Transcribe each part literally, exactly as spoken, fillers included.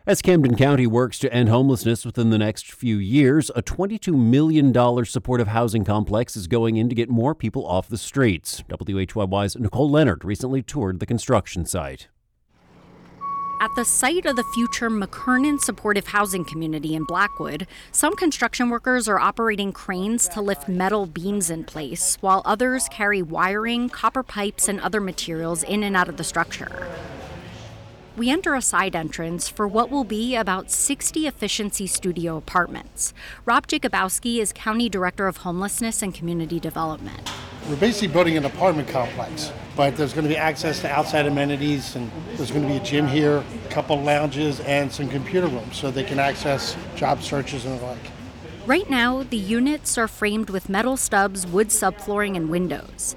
As Camden County works to end homelessness within the next few years, a twenty-two million dollars supportive housing complex is going in to get more people off the streets. W H Y Y's Nicole Leonard recently toured the construction site. At the site of the future McKernan Supportive Housing Community in Blackwood, some construction workers are operating cranes to lift metal beams in place, while others carry wiring, copper pipes, and other materials in and out of the structure. We enter a side entrance for what will be about sixty efficiency studio apartments. Rob Jacobowski is County Director of Homelessness and Community Development. We're basically building an apartment complex, but there's going to be access to outside amenities, and there's going to be a gym here, a couple lounges, and some computer rooms so they can access job searches and the like. Right now, the units are framed with metal stubs, wood subflooring, and windows.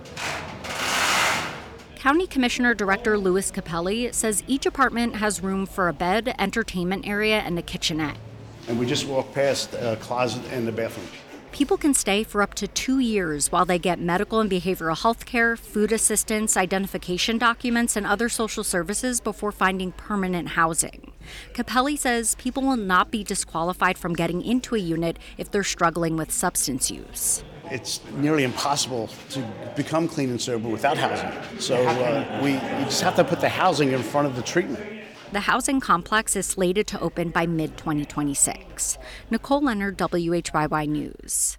County Commissioner Director Louis Capelli says each apartment has room for a bed, entertainment area, and a kitchenette. And we just walk past a closet and the bathroom. People can stay for up to two years while they get medical and behavioral health care, food assistance, identification documents, and other social services before finding permanent housing. Capelli says people will not be disqualified from getting into a unit if they're struggling with substance use. It's nearly impossible to become clean and sober without housing. So uh, we you just have to put the housing in front of the treatment. The housing complex is slated to open by mid twenty twenty-six. Nicole Leonard, W H Y Y News.